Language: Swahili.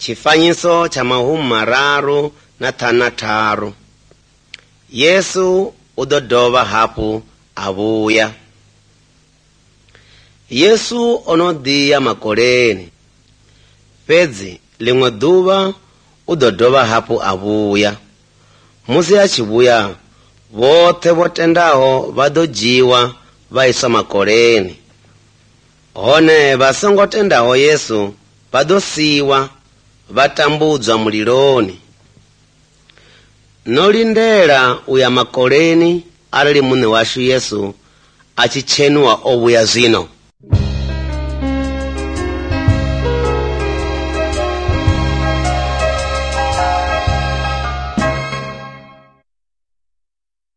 Chifanyiso cha mahumu mararu na thanatharu. Yesu udodova hapu avuya. Yesu onodiya makoleni. Pedzi limwe duva udodova hapu avuya. Musi achivuya, vothe votendaho vadojiwa vaiswa makoleni. One vasongotendaho Yesu vadosiwa vatambudzwa muliloni. Nolindela uya makoleni alili mune washu Yesu achichenuwa ovuya zino.